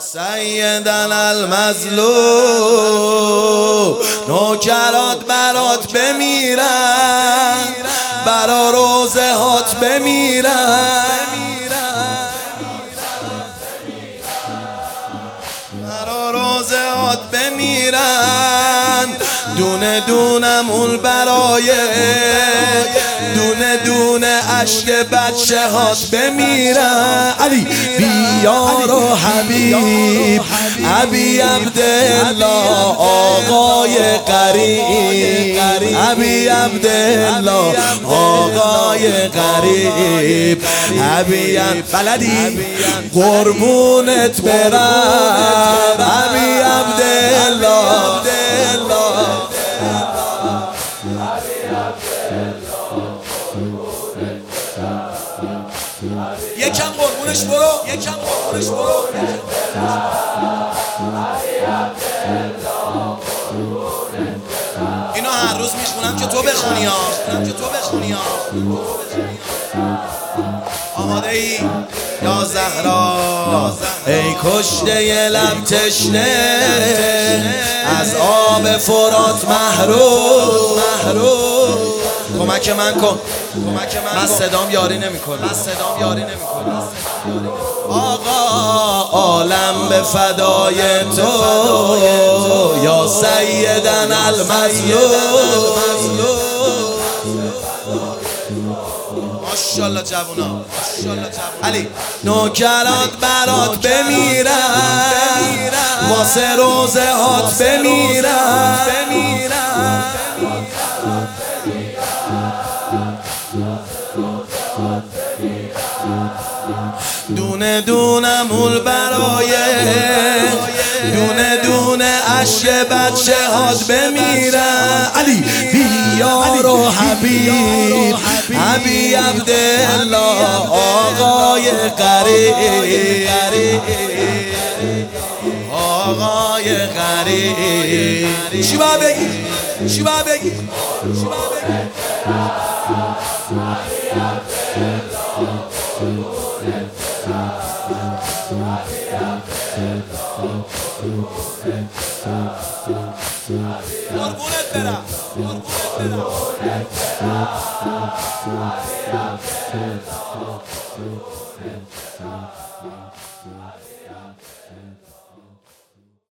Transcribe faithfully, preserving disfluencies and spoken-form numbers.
سیدن المظلوم نوکرات برات بمیرن، برا روزه هات بمیرن، برا روزه هات بمیرن، دونه دونمون برای دونه دونه عشق بچه هات بمیرن. علی بیار و حبیب ابی عبدالله آقای قریب، ابی عبدالله آقای قریب، ابی بلدی قربونت برم، ابی عبدالله یکم قربونش برو، یکم قربونش برو. اینو هر روز میخونم که تو بخونی ها، که تو بخونی ها. آماده ای یا زهرا ای کشته لب تشنه، از آب فرات محروم، محروم کمک من کن، کمک من من صدام یاری نمیکنه، من صدام یاری نمیکنه. آقا عالم به فدای تو یا سیدن المظلوم. ماشاءالله جوونا، ماشاءالله جوونا. علی نوکرات برات بمیرن، واسه روزه هات بمیرن، بمیرن. دونه دونمون برای دونه دونه عشق بچه هات بمیرن. علی بیار و حبیب ابی عبدالله آقای قریب، آقای قریب. چی باید بگی؟ چی باید بگی؟ چی باید بگی؟ قربونت برم، قربونت برم.